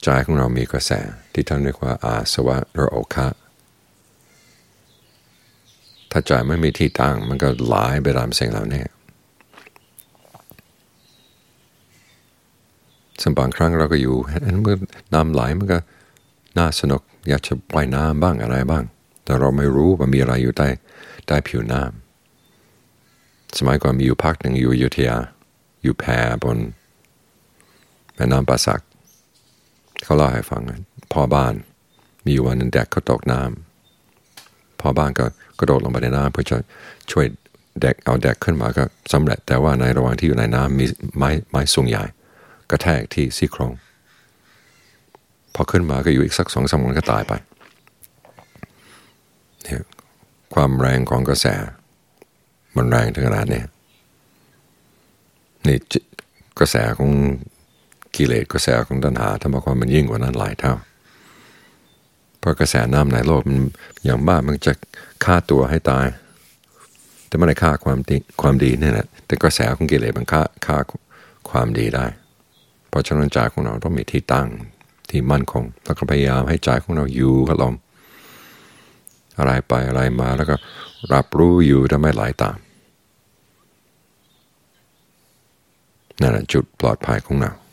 ใจของเรามีกระแสที่ท่านเรียกว่าอาสวะหรือโอคะถ้าใจไม่มีที่ตั้งมันก็ไหลไปตามสิ่งเหล่านี้ซึ่งบางครั้งเราก็อยู่เห็นมันน้ำไหลมันก็น่าสนุกอยากจะว่ายน้ำบ้างอะไรบ้างแต่เราไม่รู้ว่ามีอะไรอยู่ใต้ผิวน้ำสมัยก่อนมีอยู่พักหนึ่งอยู่อยุธยาอยู่แพบนแม่น้ำป่าสักเขาเล่าให้ฟังพ่อบ้านมีอยู่วันนึงแดกเขาตกน้ำพ่อบ้านก็กระโดดลงไปในน้ำเพื่อจะช่วยเด็กเอาเด็กขึ้นมาก็สำเร็จแต่ว่าในระหว่างที่อยู่ในน้ำมีไม้สูงใหญ่กระแทกที่ซี่โครงพอขึ้นมาก็อยู่อีกสัก2-3 วันก็ตายไปความแรงของกระแสมันแรงถึงขนาดนี้นี่กระแสของกิเลสกระแสของตัณหาธรรมความมันยิ่งกว่านั้นหลายเท่าเพราะกระแสน้ำในโลกมันอย่างมากมันจะฆ่าตัวให้ตายแต่ไม่ได้ฆ่าความดีนี่แหละแต่กระแสของกิเลสมันฆ่าความดีได้เพราะฉะนั้นใจของเราต้องมีที่ตั้งที่มั่นคงแล้วก็พยายามให้ใจของเราอยู่กับลมอะไรไปอะไรมาแล้วก็รับรู้อยู่ถ้าไม่ไหลตามนั่นแหละจุดปลอดภัยของเรา